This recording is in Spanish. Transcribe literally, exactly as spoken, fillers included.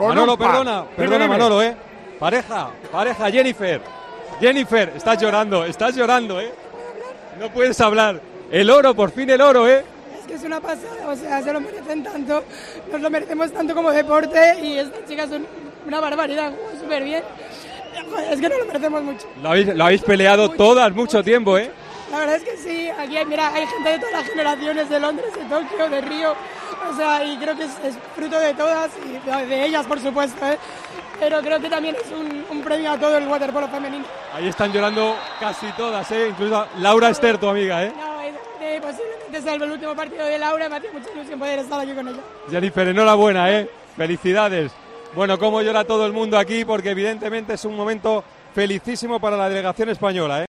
Manolo, perdona, perdona Manolo, ¿eh? Pareja, pareja, Jennifer. Jennifer, estás llorando, estás llorando, ¿eh? No puedes hablar. El oro, por fin el oro, ¿eh? Es que es una pasada, o sea, se lo merecen tanto, nos lo merecemos tanto como deporte y estas chicas son una barbaridad, juegan súper bien. Es que nos lo merecemos mucho. Lo habéis, lo habéis peleado mucho, todas, mucho, mucho tiempo, ¿eh? La verdad es que sí, aquí hay, mira, hay gente de todas las generaciones, de Londres, de Tokio, de Río, o sea, y creo que es, es fruto de todas y de, de ellas, por supuesto, ¿eh? Pero creo que también es un, un premio a todo el waterpolo femenino. Ahí están llorando casi todas, ¿eh? Incluso Laura Ester, tu amiga, ¿eh? No, es, eh, posiblemente sea el último partido de Laura, me hacía mucha ilusión poder estar aquí con ella. Jennifer, enhorabuena, ¿eh? Felicidades. Bueno, cómo llora todo el mundo aquí, porque evidentemente es un momento felicísimo para la delegación española, ¿eh?